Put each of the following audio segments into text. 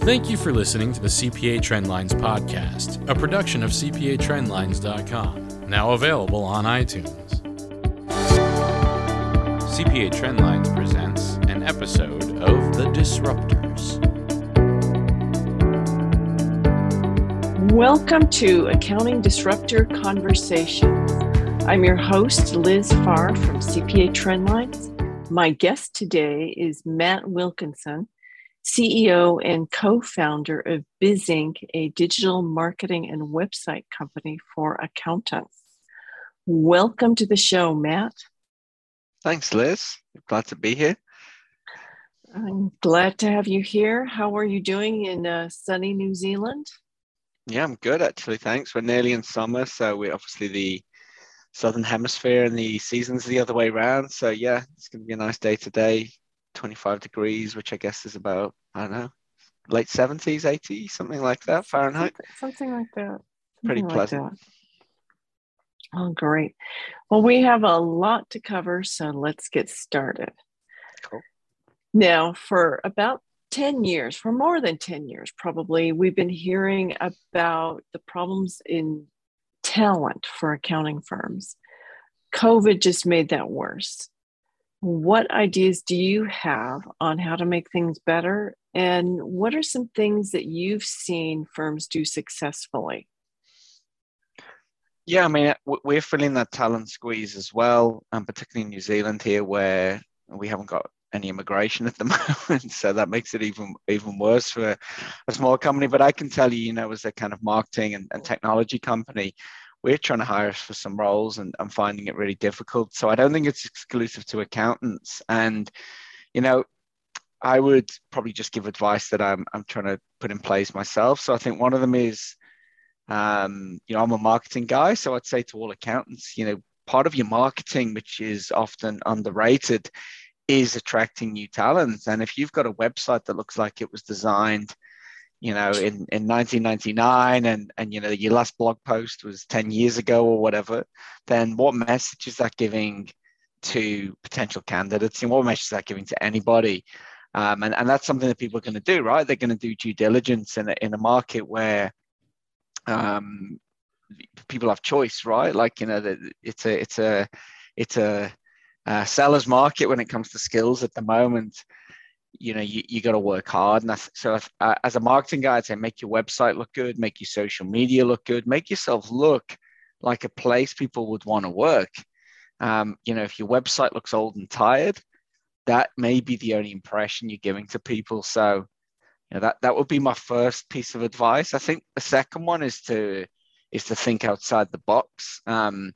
Thank you for listening to the CPA Trendlines podcast, a production of CPATrendlines.com, now available on iTunes. CPA Trendlines presents an episode of The Disruptors. Welcome to Accounting Disruptor Conversations. I'm your host, Liz Farr from CPA Trendlines. My guest today is Matt Wilkinson, CEO and co-founder of BizInc, a digital marketing and website company for accountants. Welcome to the show, Matt. Thanks, Liz. Glad to be here. I'm glad to have you here. How are you doing in sunny New Zealand? Yeah, I'm good, actually. Thanks. We're nearly in summer, so we're obviously the Southern Hemisphere and the season's the other way around. So yeah, it's going to be a nice day today. 25 degrees, which I guess is about, I don't know, late 70s, 80s, something like that, Fahrenheit. Something like that. Pretty pleasant. Oh, great. Well, we have a lot to cover, so let's get started. Cool. Now, for about 10 years, for more than 10 years probably, we've been hearing about the problems in talent for accounting firms. COVID just made that worse. What ideas do you have on how to make things better? And what are some things that you've seen firms do successfully? Yeah, I mean, we're feeling that talent squeeze as well, and particularly in New Zealand here, where we haven't got any immigration at the moment. So that makes it even worse for a small company. But I can tell you, as a kind of marketing and technology company, we're trying to hire for some roles and I'm finding it really difficult. So I don't think it's exclusive to accountants. And, I would probably just give advice that I'm trying to put in place myself. So I think one of them is, I'm a marketing guy. So I'd say to all accountants, part of your marketing, which is often underrated, is attracting new talent. And if you've got a website that looks like it was designed in 1999 and your last blog post was 10 years ago or whatever, then what message is that giving to potential candidates? And what message is that giving to anybody? And that's something that people are going to do, right? They're going to do due diligence in a market where people have choice, right? Like, it's a seller's market when it comes to skills at the moment. You got to work hard. And as a marketing guy, I'd say make your website look good, make your social media look good, make yourself look like a place people would want to work. If your website looks old and tired, that may be the only impression you're giving to people. So, that would be my first piece of advice. I think the second one is to think outside the box. One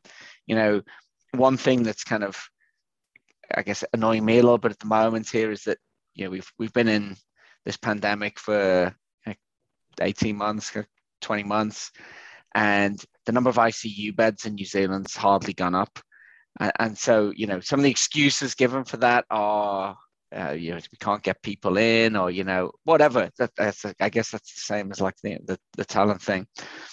thing that's kind of, I guess, annoying me a little bit at the moment here is that we've been in this pandemic for 18 months, 20 months, and the number of ICU beds in New Zealand's hardly gone up. And so, some of the excuses given for that are, we can't get people in, or whatever. I guess that's the same as like the talent thing.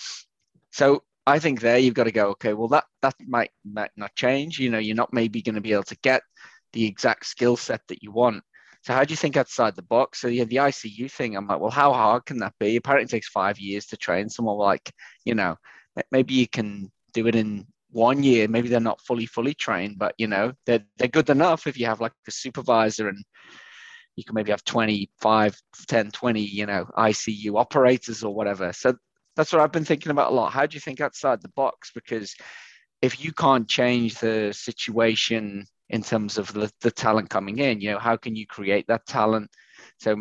So I think there you've got to go, okay, well that might not change. You're not maybe going to be able to get the exact skill set that you want. So how do you think outside the box? So the ICU thing, I'm like, well, how hard can that be? Apparently it takes 5 years to train someone. Like, maybe you can do it in 1 year. Maybe they're not fully trained, but they're good enough if you have like a supervisor and you can maybe have 25, 10, 20, ICU operators or whatever. So that's what I've been thinking about a lot. How do you think outside the box? Because if you can't change the situation in terms of the talent coming in, how can you create that talent? So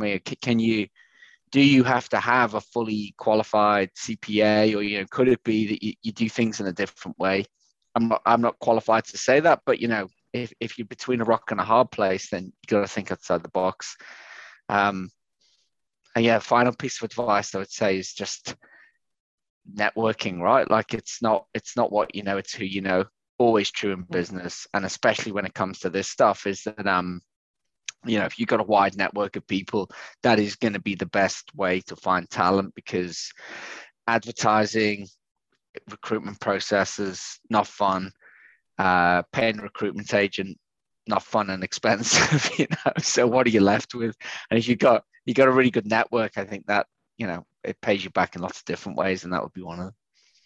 do you have to have a fully qualified CPA, or, could it be that you do things in a different way? I'm not qualified to say that, but, if you're between a rock and a hard place, then you got to think outside the box. And yeah, final piece of advice I would say is just networking, right? Like it's not what you know, it's who you know. Always true in business, and especially when it comes to this stuff, is that if you've got a wide network of people, that is going to be the best way to find talent, because advertising, recruitment processes, not fun. Paying a recruitment agent not fun and expensive, So what are you left with? And if you got a really good network, I think that, it pays you back in lots of different ways, and that would be one of them.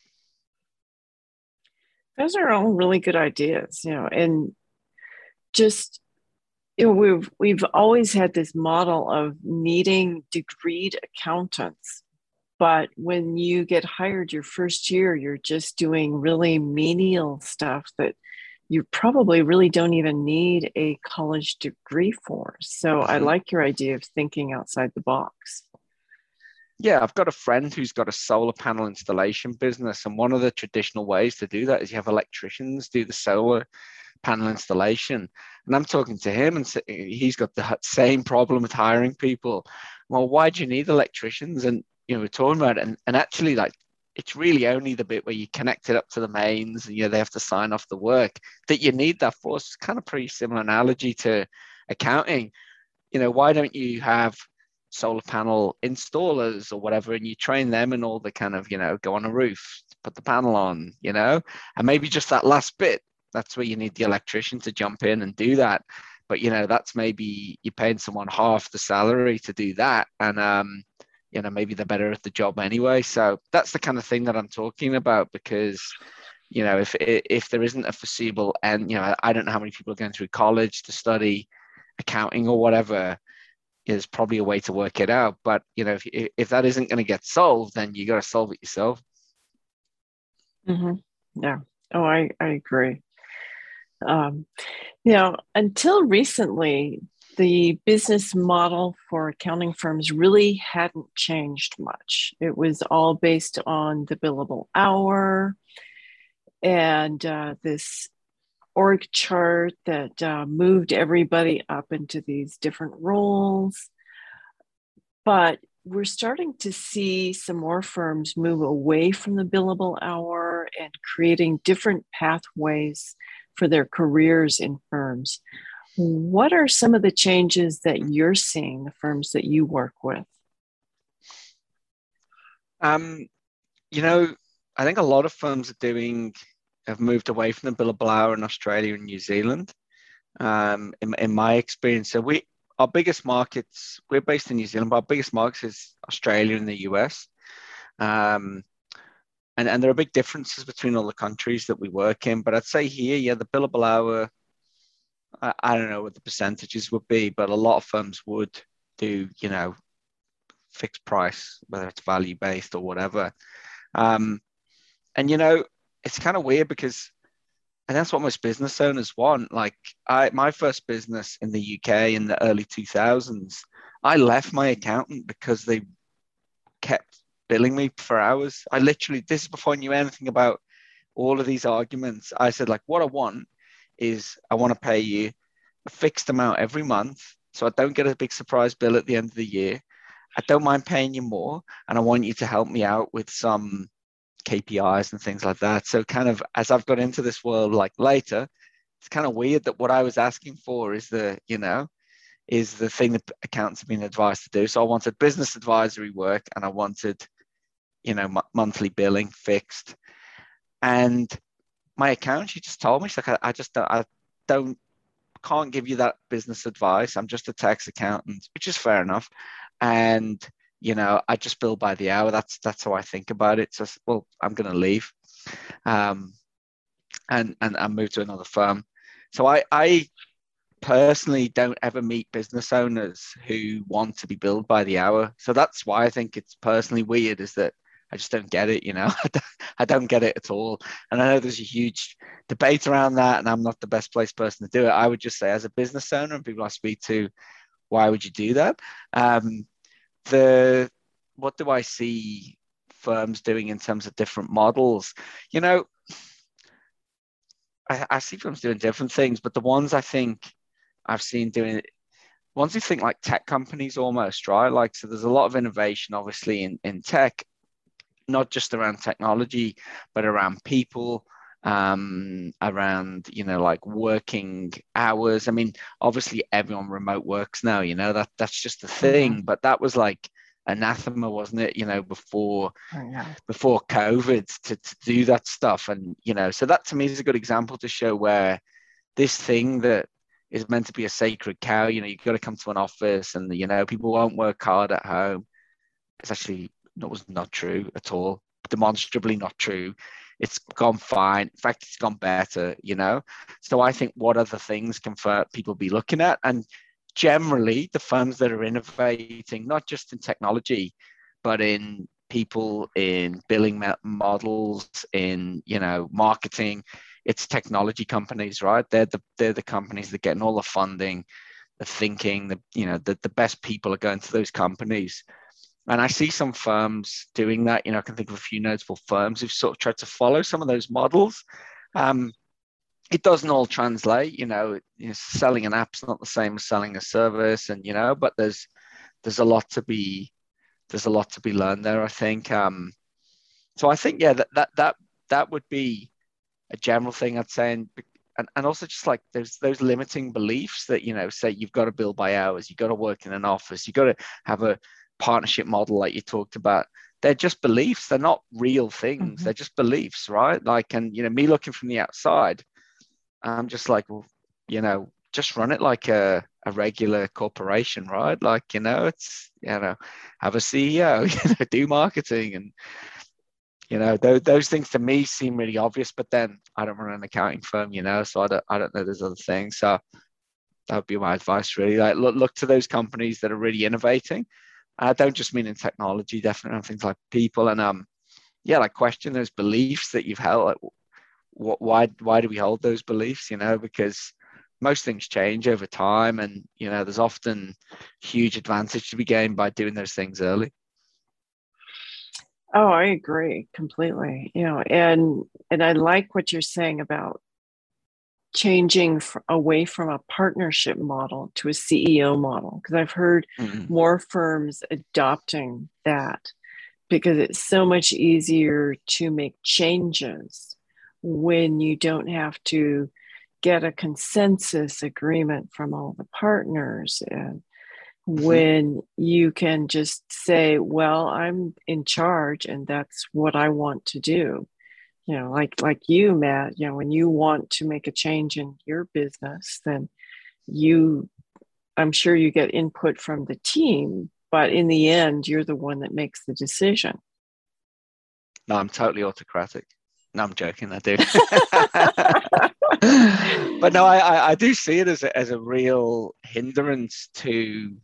Those are all really good ideas, and just, we've always had this model of needing degreed accountants. But when you get hired your first year, you're just doing really menial stuff that you probably really don't even need a college degree for. So I like your idea of thinking outside the box. Yeah, I've got a friend who's got a solar panel installation business. And one of the traditional ways to do that is you have electricians do the solar panel installation. And I'm talking to him, and he's got the same problem with hiring people. Well, why do you need electricians? And we're talking about it, and actually, like, it's really only the bit where you connect it up to the mains and they have to sign off the work that you need that for. It's kind of pretty similar analogy to accounting. Why don't you have solar panel installers or whatever, and you train them and all the kind of, go on a roof, put the panel on, and maybe just that last bit, that's where you need the electrician to jump in and do that. But, that's maybe you're paying someone half the salary to do that. And, maybe they're better at the job anyway. So that's the kind of thing that I'm talking about, because, if there isn't a foreseeable end, I don't know how many people are going through college to study accounting or whatever, is probably a way to work it out. But, if that isn't going to get solved, then you got to solve it yourself. Mm-hmm. Yeah. Oh, I agree. Until recently, the business model for accounting firms really hadn't changed much. It was all based on the billable hour and this org chart that moved everybody up into these different roles. But we're starting to see some more firms move away from the billable hour and creating different pathways for their careers in firms. What are some of the changes that you're seeing, the firms that you work with? I think a lot of firms have moved away from the billable hour in Australia and New Zealand. In my experience, so our biggest markets, we're based in New Zealand, but our biggest markets is Australia and the US. And there are big differences between all the countries that we work in. But I'd say here, the billable hour, I don't know what the percentages would be, but a lot of firms would do, fixed price, whether it's value based or whatever. And, it's kind of weird because, and that's what most business owners want. Like my first business in the UK in the early 2000s, I left my accountant because they kept billing me for hours. This is before I knew anything about all of these arguments. I said, like, what I want is I want to pay you a fixed amount every month, so I don't get a big surprise bill at the end of the year. I don't mind paying you more, and I want you to help me out with some KPIs and things like that. So kind of as I've got into this world like later, it's kind of weird that what I was asking for is the thing that accountants have been advised to do. So I wanted business advisory work, and I wanted, monthly billing fixed. And my accountant, she just told me, she's like, I can't give you that business advice. I'm just a tax accountant, which is fair enough. And, I just bill by the hour. That's how I think about it. So, well, I'm going to leave and move to another firm. So I personally don't ever meet business owners who want to be billed by the hour. So that's why I think it's personally weird, is that I just don't get it, I don't get it at all. And I know there's a huge debate around that, and I'm not the best placed person to do it. I would just say, as a business owner and people I speak to, why would you do that? What do I see firms doing in terms of different models? I see firms doing different things, but the ones I think I've seen doing it, ones who think like tech companies almost, right? Like, so there's a lot of innovation, obviously, in tech, not just around technology, but around people, around, like working hours. I mean, obviously everyone remote works now, that's just a thing, but that was like anathema, wasn't it? Before COVID to do that stuff. And, so that to me is a good example to show where this thing that is meant to be a sacred cow. You've got to come to an office and, people won't work hard at home. It's actually, that was not true at all. Demonstrably not true. It's gone fine. In fact, it's gone better, So I think what other things can people be looking at? And generally, the firms that are innovating, not just in technology, but in people, in billing models, in, marketing, it's technology companies, right? They're the companies that are getting all the funding, the thinking, the best people are going to those companies. And I see some firms doing that. I can think of a few notable firms who've sort of tried to follow some of those models. It doesn't all translate, selling an app's not the same as selling a service, and but there's a lot to be learned there, I think. So I think, yeah, that would be a general thing I'd say, and also just like there's those limiting beliefs that say you've got to bill by hours, you've got to work in an office, you've got to have a partnership model like you talked about. They're just beliefs. They're not real things. Mm-hmm. They're just beliefs, right? Like, and me looking from the outside, I'm just like, well, just run it like a regular corporation, right? Like, it's have a CEO, do marketing, and those things to me seem really obvious. But then I don't run an accounting firm, so I don't know there's other things. So that would be my advice, really. Like, look to those companies that are really innovating. I don't just mean in technology, definitely on things like people, and like question those beliefs that you've held. Like, why do we hold those beliefs? Because most things change over time, and there's often huge advantage to be gained by doing those things early. Oh, I agree completely. And I like what you're saying about changing away from a partnership model to a CEO model, because I've heard more firms adopting that because it's so much easier to make changes when you don't have to get a consensus agreement from all the partners, and when you can just say, well, I'm in charge and that's what I want to do. Like you, Matt, when you want to make a change in your business, then I'm sure you get input from the team, but in the end, you're the one that makes the decision. No, I'm totally autocratic. No, I'm joking. I do. But no, I do see it as a real hindrance to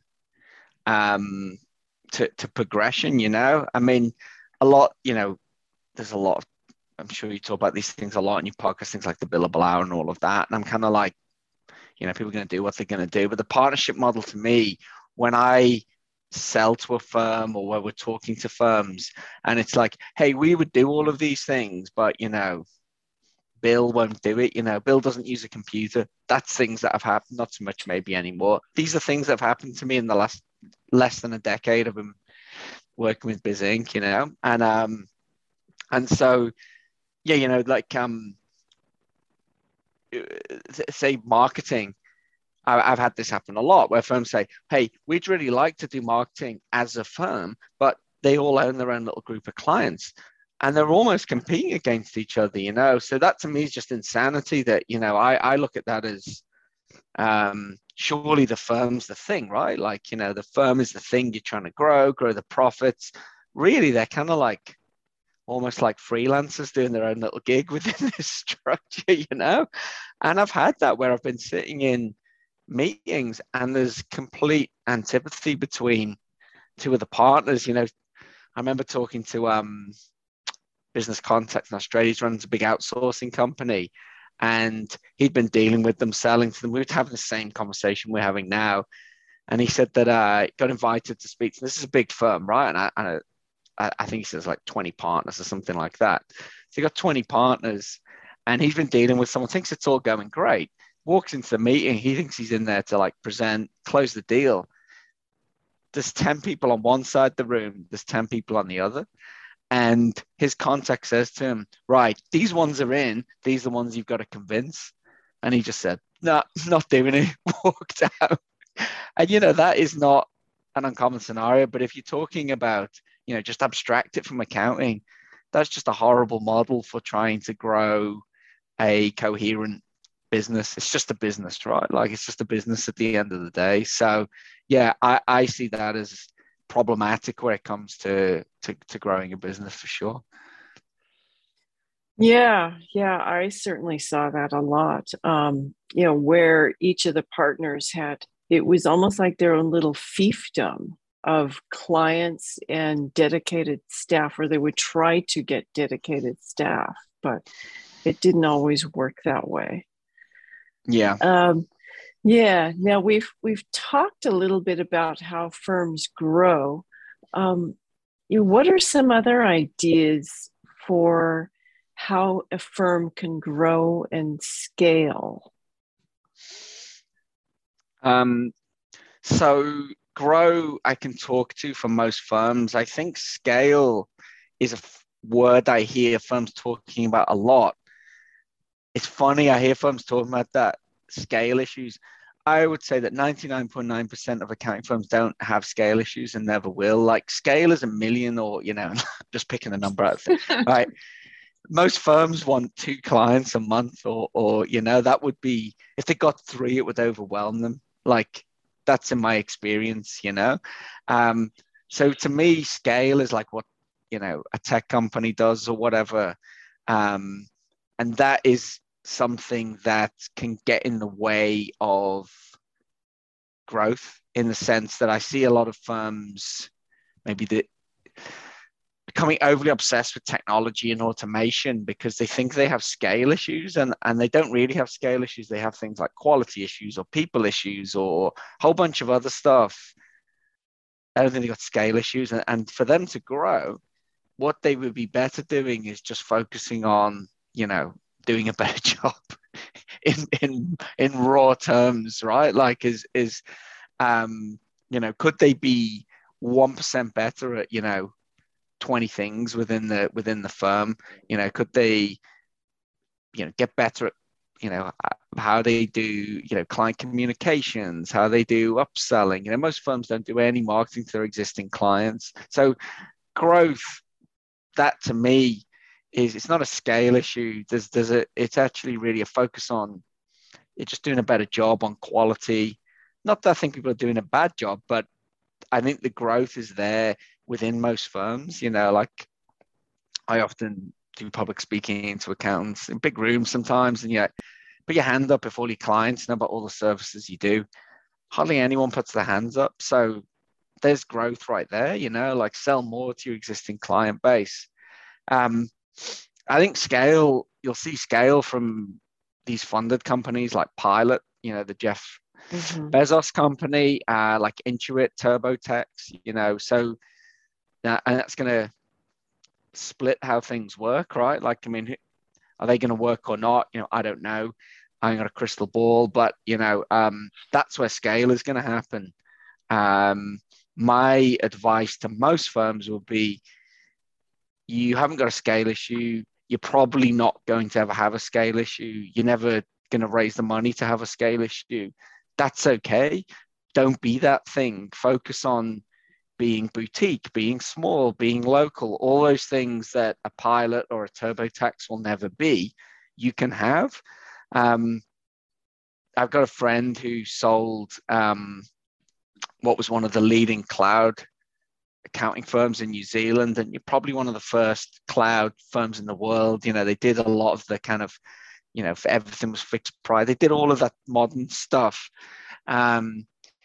progression. I mean, a lot. There's a lot of. I'm sure you talk about these things a lot in your podcast, things like the billable hour and all of that. And I'm kind of like, people are going to do what they're going to do. But the partnership model, to me, when I sell to a firm or where we're talking to firms, and it's like, hey, we would do all of these things, but Bill won't do it. Bill doesn't use a computer. That's things that have happened, not so much maybe anymore. These are things that have happened to me in the last less than a decade of been working with Biz Inc. And so, yeah, say marketing. I've had this happen a lot where firms say, hey, we'd really like to do marketing as a firm, but they all own their own little group of clients and they're almost competing against each other, So that to me is just insanity that, I look at that as surely the firm's the thing, right? Like, the firm is the thing you're trying to grow the profits. Really, they're kind of like almost like freelancers doing their own little gig within this structure, And I've had that where I've been sitting in meetings and there's complete antipathy between two of the partners. I remember talking to Business Contact in Australia. He runs a big outsourcing company and he'd been dealing with them, selling to them. We were having the same conversation we're having now. And he said that I got invited to speak. This is a big firm, right? And I think he says like 20 partners or something like that. So he got 20 partners and he's been dealing with someone, thinks it's all going great. Walks into the meeting, he thinks he's in there to like present, close the deal. There's 10 people on one side of the room, there's 10 people on the other. And his contact says to him, right, these ones are in, these are the ones you've got to convince. And he just said, no, not doing it, walked out. And, that is not an uncommon scenario. But if you're talking about, just abstract it from accounting, that's just a horrible model for trying to grow a coherent business. It's just a business, right? Like it's just a business at the end of the day. So yeah, I see that as problematic where it comes to growing a business for sure. Yeah, I certainly saw that a lot. Where each of the partners had, it was almost like their own little fiefdom of clients and dedicated staff, or they would try to get dedicated staff, but it didn't always work that way. Yeah. Yeah. Now we've talked a little bit about how firms grow. What are some other ideas for how a firm can grow and scale? So grow, I can talk to for most firms. I think scale is a word I hear firms talking about a lot. It's funny, I hear firms talking about that scale issues. I would say that 99.9% of accounting firms don't have scale issues and never will. Like scale is a million, or, just picking a number out there, right? Most firms want 2 clients a month, or that would be, if they got 3, it would overwhelm them. Like that's in my experience, So to me, scale is like what, a tech company does or whatever. And that is something that can get in the way of growth, in the sense that I see a lot of firms maybe becoming overly obsessed with technology and automation because they think they have scale issues, and they don't really have scale issues. They have things like quality issues or people issues or a whole bunch of other stuff. I don't think they've got scale issues. And for them to grow, what they would be better doing is just focusing on, doing a better job in raw terms, right? Like could they be 1% better at, 20 things within the firm? Could they, get better at, how they do, client communications, how they do upselling? Most firms don't do any marketing to their existing clients. So growth, that to me it's not a scale issue. It's actually really a focus on just doing a better job on quality. Not that I think people are doing a bad job, but I think the growth is there within most firms. Like I often do public speaking into accountants in big rooms sometimes, and put your hand up if all your clients know about all the services you do. Hardly anyone puts their hands up. So there's growth right there, like sell more to your existing client base. I think scale, you'll see scale from these funded companies like Pilot, the Jeff Bezos company, like Intuit, TurboTax, so and that's going to split how things work, right? Like, I mean, are they going to work or not? I don't know. I ain't got a crystal ball, but, that's where scale is going to happen. My advice to most firms will be, you haven't got a scale issue. You're probably not going to ever have a scale issue. You're never going to raise the money to have a scale issue. That's okay. Don't be that thing. Focus on being boutique, being small, being local, all those things that a Pilot or a TurboTax will never be, you can have. I've got a friend who sold what was one of the leading cloud accounting firms in New Zealand, and you're probably one of the first cloud firms in the world. They did a lot of the kind of, everything was fixed price. They did all of that modern stuff. And,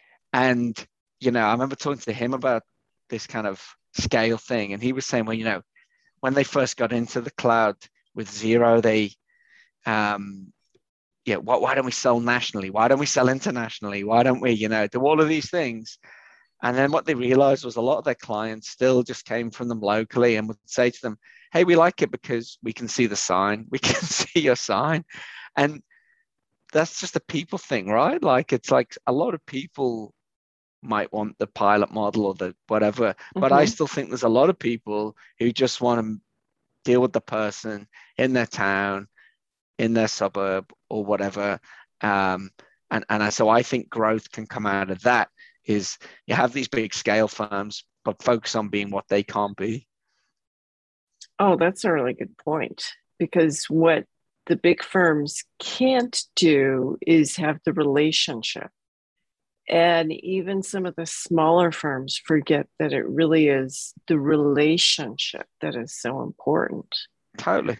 I remember talking to him about this kind of scale thing. And he was saying, well, when they first got into the cloud with Xero, they, why don't we sell nationally? Why don't we sell internationally? Why don't we, do all of these things? And then what they realized was a lot of their clients still just came from them locally and would say to them, hey, we like it because we can see the sign. We can see your sign. And that's just a people thing, right? Like, it's like a lot of people might want the Pilot model or the whatever, but I still think there's a lot of people who just want to deal with the person in their town, in their suburb or whatever. And so I think growth can come out of that. Is you have these big scale firms, but focus on being what they can't be. Oh, that's a really good point, because what the big firms can't do is have the relationship. And even some of the smaller firms forget that it really is the relationship that is so important. Totally.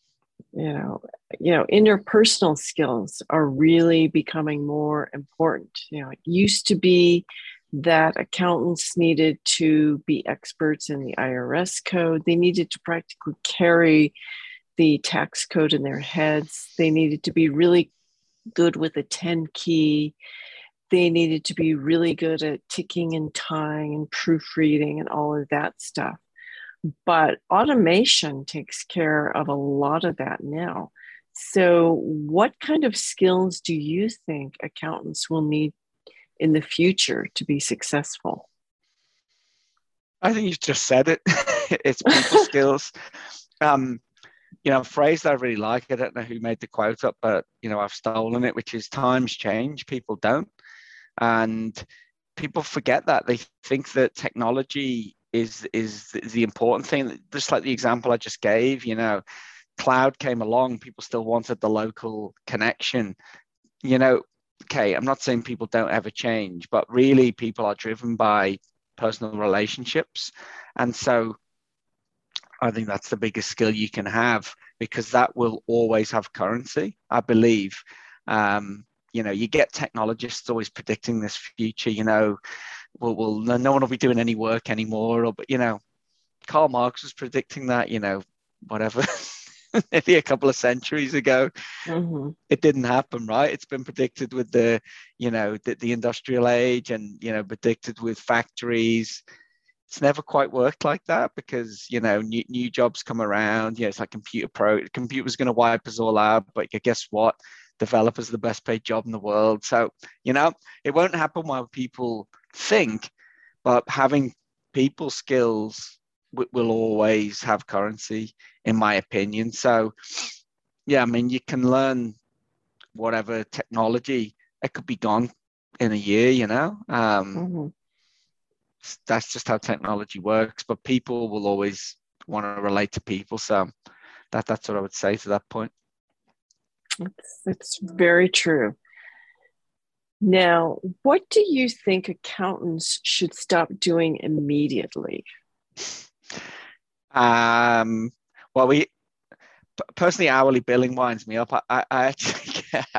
Interpersonal skills are really becoming more important. It used to be that accountants needed to be experts in the IRS code. They needed to practically carry the tax code in their heads. They needed to be really good with a 10 key. They needed to be really good at ticking and tying and proofreading and all of that stuff. But automation takes care of a lot of that now. So what kind of skills do you think accountants will need in the future to be successful? I think you just said it. It's people skills. A phrase that I really like, I don't know who made the quote up, but, I've stolen it, which is times change, people don't. And people forget that. They think that technology is the important thing. Just like the example I just gave, cloud came along, people still wanted the local connection. Okay, I'm not saying people don't ever change, but really people are driven by personal relationships. And so I think that's the biggest skill you can have, because that will always have currency, I believe. You get technologists always predicting this future, no one will be doing any work anymore. But, Karl Marx was predicting that, whatever, maybe a couple of centuries ago. Mm-hmm. It didn't happen, right? It's been predicted with the industrial age and, predicted with factories. It's never quite worked like that because, new jobs come around. It's like computer's going to wipe us all out. But guess what? Developers are the best paid job in the world. So, it won't happen while people think, but having people skills will always have currency, in my opinion. So, you can learn whatever technology. It could be gone in a year, mm-hmm. That's just how technology works, but people will always want to relate to people. So that's what I would say to that point. It's very true. Now, what do you think accountants should stop doing immediately? Well, personally, hourly billing winds me up. I actually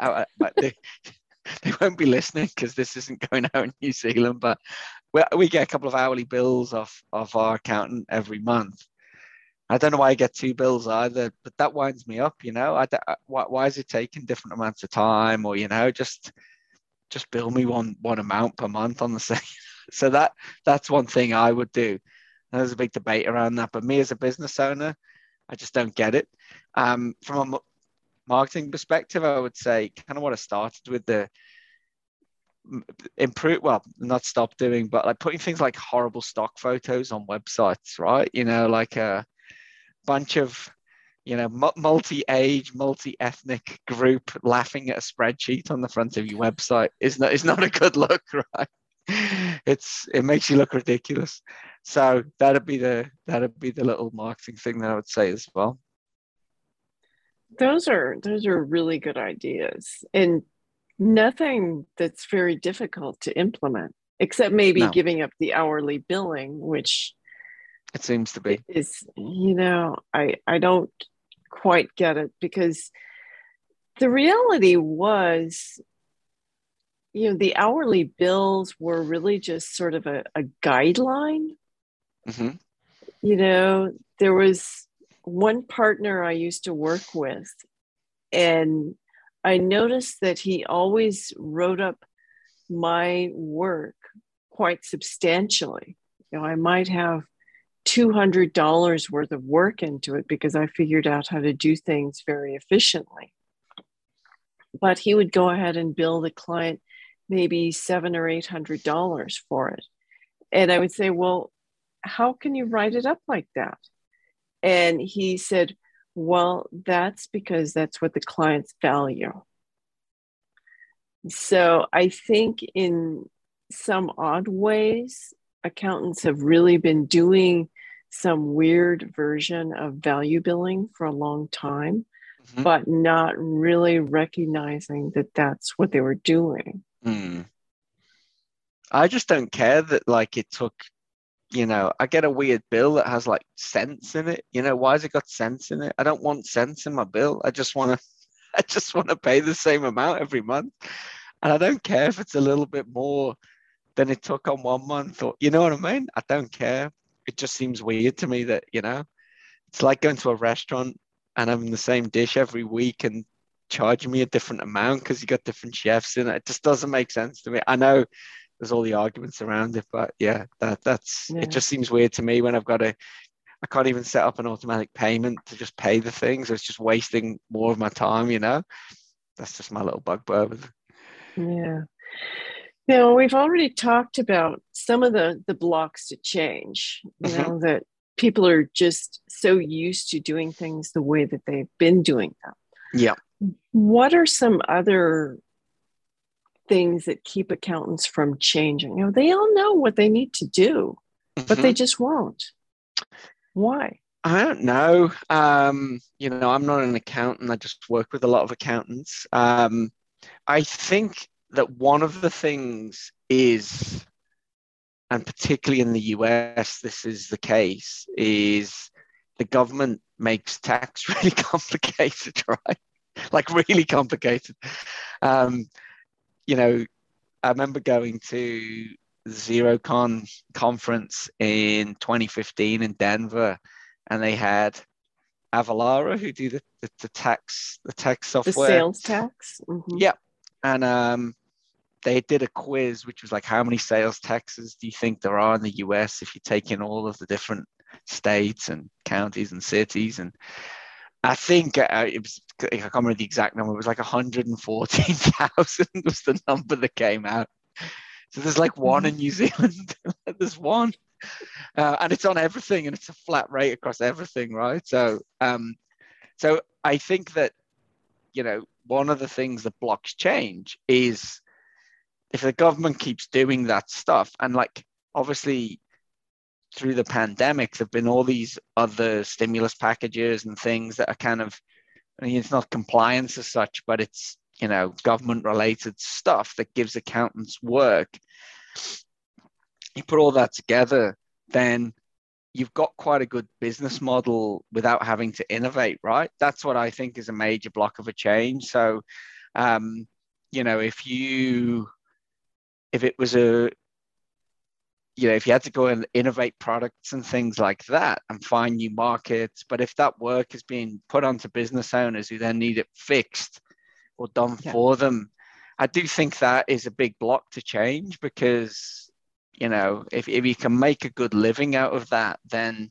they won't be listening because this isn't going out in New Zealand, but we get a couple of hourly bills off our accountant every month. I don't know why I get 2 bills either, but that winds me up, why is it taking different amounts of time, or, just bill me one amount per month on the same. So that's one thing I would do. And there's a big debate around that, but me as a business owner, I just don't get it. From a marketing perspective, I would say kind of what I started with, the improve, well, not stop doing, but like putting things like horrible stock photos on websites, right? Like a bunch of multi-age, multi-ethnic group laughing at a spreadsheet on the front of your website is not a good look, right? It makes you look ridiculous. So that'd be the little marketing thing that I would say as well. Those are really good ideas, and nothing that's very difficult to implement, except maybe giving up the hourly billing, which it seems to be is, I don't quite get it, because the reality was, the hourly bills were really just sort of a guideline. Mm-hmm. There was one partner I used to work with, and I noticed that he always wrote up my work quite substantially. I might have $200 worth of work into it because I figured out how to do things very efficiently. But he would go ahead and bill the client maybe $700 or $800 for it. And I would say, well, how can you write it up like that? And he said, well, that's because that's what the clients value. So I think in some odd ways, accountants have really been doing some weird version of value billing for a long time. Mhm. but not really recognizing that that's what they were doing. Mm. I just don't care that like it took, I get a weird bill that has like cents in it. Why has it got cents in it? I don't want cents in my bill. I just want to I just want to pay the same amount every month. And I don't care if it's a little bit more than it took on 1 month, or you know what I mean? I don't care. It just seems weird to me that, it's like going to a restaurant and having the same dish every week and charging me a different amount because you got different chefs in it. It just doesn't make sense to me. I know there's all the arguments around it, but yeah, that's it. Yeah. Just seems weird to me when I can't even set up an automatic payment to just pay the things. It's just wasting more of my time. That's just my little bugbear with it. Yeah. Now, we've already talked about some of the blocks to change, Mhm. that people are just so used to doing things the way that they've been doing them. Yeah. What are some other things that keep accountants from changing? They all know what they need to do, but they Mhm. just won't. Why? I don't know. I'm not an accountant. I just work with a lot of accountants. I think that one of the things is, and particularly in the US, this is the case, is the government makes tax really complicated, right? Like really complicated. Um, I remember going to the ZeroCon conference in 2015 in Denver, and they had Avalara who do the tax The software. sales tax? Mm-hmm. Yeah, and they did a quiz which was like, how many sales taxes do you think there are in the US if you take in all of the different states and counties and cities? And I think it was, I can't remember the exact number. It was like 114,000 was the number that came out. So there's like one Mm-hmm. in New Zealand. There's one, and it's on everything, and it's a flat rate across everything, right? So I think that one of the things that blocks change is if the government keeps doing that stuff, and like obviously through the pandemic, there've been all these other stimulus packages and things that are kind of, I mean, it's not compliance as such, but it's government related stuff that gives accountants work. You put all that together, then you've got quite a good business model without having to innovate, right? That's what I think is a major block of a change. So, um, if it was if you had to go and innovate products and things like that and find new markets, but if that work is being put onto business owners who then need it fixed or done Yeah. for them, I do think that is a big block to change because, if you can make a good living out of that, then,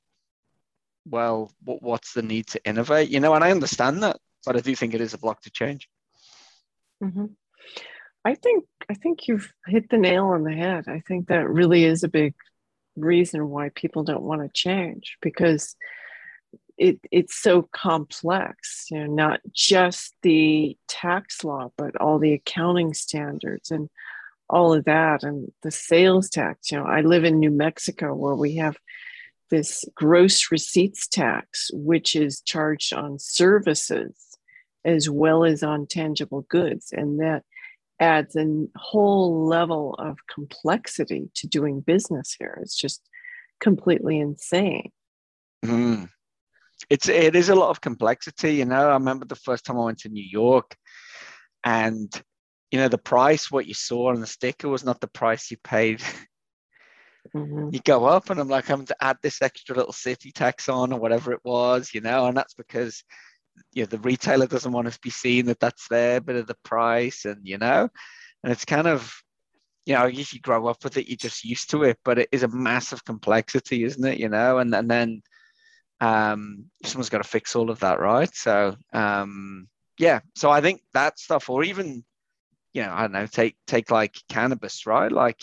well, what's the need to innovate? And I understand that, but I do think it is a block to change. Mm-hmm. I think you've hit the nail on the head. I think that really is a big reason why people don't want to change, because it's so complex, not just the tax law, but all the accounting standards and all of that, and the sales tax. I live in New Mexico where we have this gross receipts tax, which is charged on services as well as on tangible goods. And that adds a whole level of complexity to doing business here. It's just completely insane. Mm. It is a lot of complexity. I remember the first time I went to New York, and the price, what you saw on the sticker was not the price you paid. Mm-hmm. You go up and I'm like having to add this extra little city tax on or whatever it was, and that's because the retailer doesn't want to be seen that that's their bit of the price, and and it's kind of, if you grow up with it, you're just used to it, but it is a massive complexity, isn't it? And then someone's got to fix all of that, right? So yeah, so I think that stuff, or even I don't know, take like cannabis, right? Like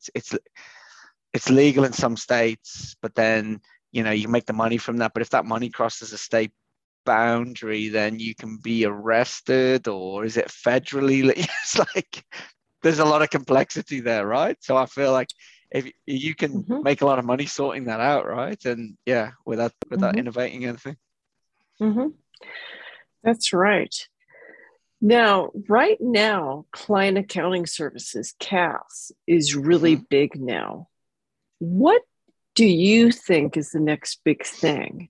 it's legal in some states, but then you make the money from that. But if that money crosses a state boundary, then you can be arrested, or is it federally? It's like there's a lot of complexity there, right? So I feel like if you can Mm-hmm. make a lot of money sorting that out, right? And yeah, without Mm-hmm. innovating anything. Mm-hmm. That's right. Now, right now, client accounting services, CAS, is really Mhm. big now. What do you think is the next big thing?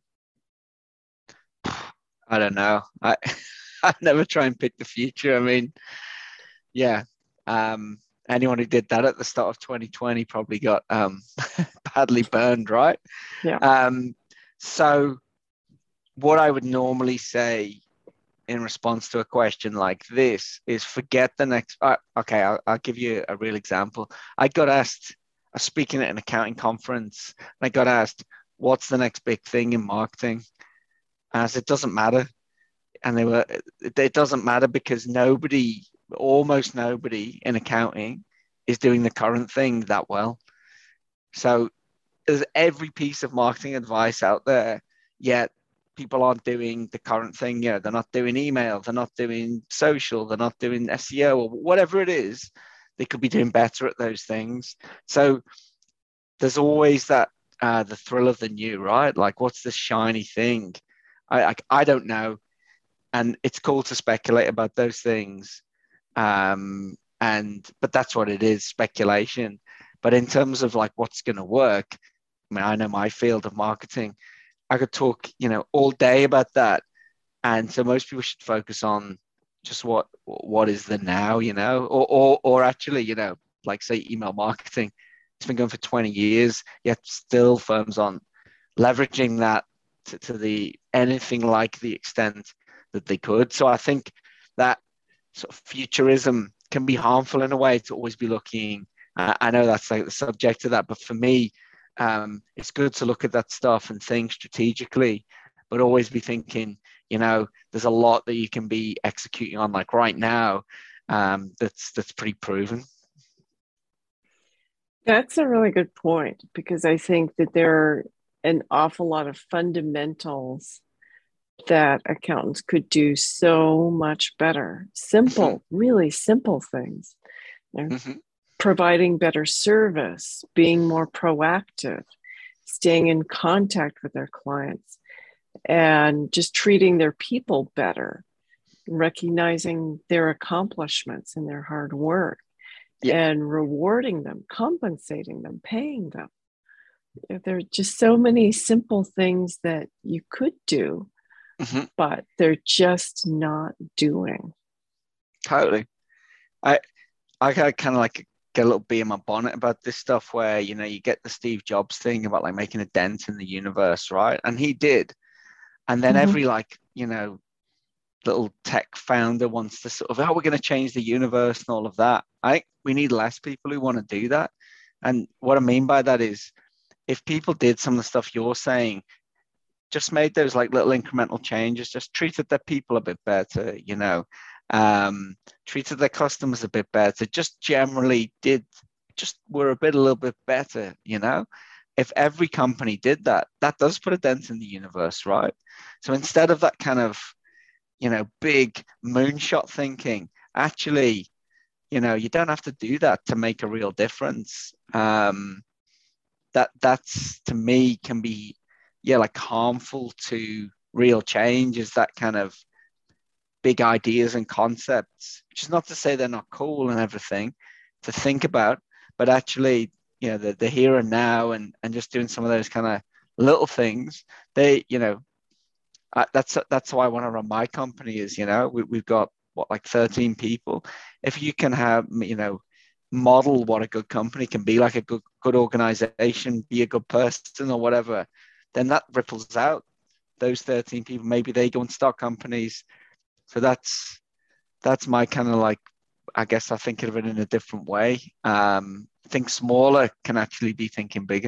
I don't know. I never try and pick the future. I mean, yeah. Um, Anyone who did that at the start of 2020 probably got badly burned, right? Yeah. Um, so what I would normally say in response to a question like this is forget the next. Okay, I'll give you a real example. I got asked, I was speaking at an accounting conference, and I got asked, what's the next big thing in marketing? As it doesn't matter. And it doesn't matter because almost nobody in accounting is doing the current thing that well. So there's every piece of marketing advice out there, yet people aren't doing the current thing. You know, they're not doing email, they're not doing social, they're not doing SEO or whatever it is. They could be doing better at those things. So there's always that the thrill of the new, right? Like, what's the shiny thing? I don't know, and it's cool to speculate about those things. But that's what it is, speculation. But in terms of like what's going to work, I mean, I know my field of marketing. I could talk, all day about that. And so most people should focus on just what is the now, or actually, like say email marketing. It's been going for 20 years, yet still firms aren't leveraging that to the anything like the extent that they could. So I think that sort of futurism can be harmful in a way to always be looking. I know that's like the subject of that, but for me, it's good to look at that stuff and think strategically, but always be thinking, there's a lot that you can be executing on like right now. That's pretty proven. That's a really good point because I think that there are an awful lot of fundamentals that accountants could do so much better. Simple, really simple things. Mm-hmm. Providing better service, being more proactive, staying in contact with their clients, and just treating their people better, recognizing their accomplishments and their hard work, Yeah. and rewarding them, compensating them, paying them. There are just so many simple things that you could do, Mm-hmm. but they're just not doing. Totally. I I kind of like get a little bee in my bonnet about this stuff where, you get the Steve Jobs thing about like making a dent in the universe, right? And he did. And then Mhm. every like, little tech founder wants to sort of, we're going to change the universe and all of that. I think we need less people who want to do that. And what I mean by that is if people did some of the stuff you're saying, just made those like little incremental changes, just treated their people a bit better, treated their customers a bit better, just generally were a little bit better, If every company did that, that does put a dent in the universe, right? So instead of that kind of, big moonshot thinking, actually, you don't have to do that to make a real difference. That's to me can be, like harmful to real change is that kind of big ideas and concepts, which is not to say they're not cool and everything to think about, but actually, the here and now and just doing some of those kind of little things, that's how I want to run my company is, we've got what, like 13 people. If you can have, model what a good company can be, like a good organization, be a good person or whatever, then that ripples out those 13 people. Maybe they go and start companies. So that's my kind of like, I guess I think of it in a different way. Think smaller can actually be thinking bigger.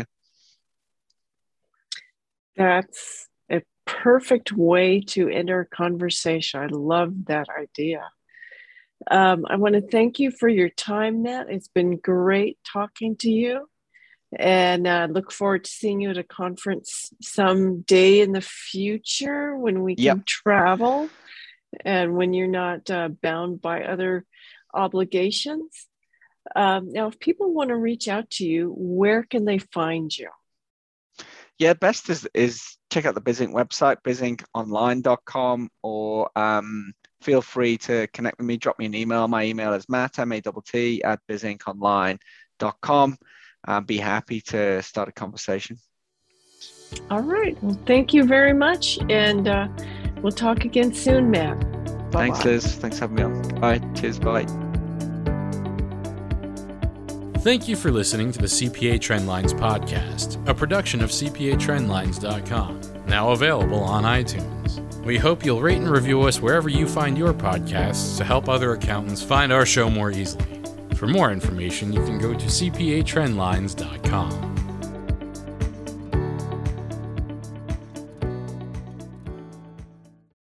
That's a perfect way to end our conversation. I love that idea. I want to thank you for your time, Matt. It's been great talking to you. And look forward to seeing you at a conference someday in the future when we Yep. can travel and when you're not bound by other obligations. Now, if people want to reach out to you, where can they find you? Yeah, best is check out the BizInc website, bizinconline.com, or feel free to connect with me. Drop me an email. My email is matt, M-A-T-T, @bizinconline.com. Be happy to start a conversation. All right. Well, thank you very much. And we'll talk again soon, Matt. Bye-bye. Thanks, Liz. Thanks for having me on. Bye. Cheers. Bye. Thank you for listening to the CPA Trendlines podcast, a production of CPATrendlines.com, now available on iTunes. We hope you'll rate and review us wherever you find your podcasts to help other accountants find our show more easily. For more information, you can go to CPATrendlines.com.